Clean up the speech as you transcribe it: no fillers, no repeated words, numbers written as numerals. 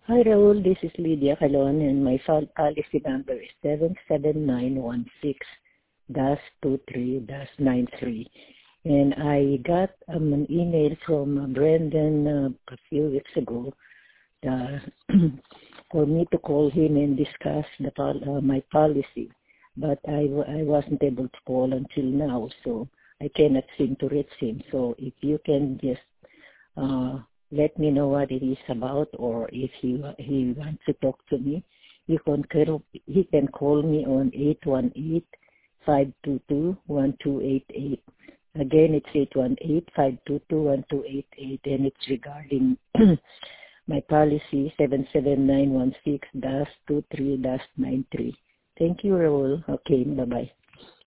Hi, Raul. This is Lydia Calon, and my policy number is 77916-23-93. And I got an email from Brendan a few weeks ago for me to call him and discuss my policy. But I wasn't able to call until now, so I cannot seem to reach him. So if you can just let me know what it is about, or if he wants to talk to me, he can call me on 818-522-1288. Again, it's 818-522-1288, and it's regarding my policy 77916-23-93. Thank you, Raul. Okay, bye-bye.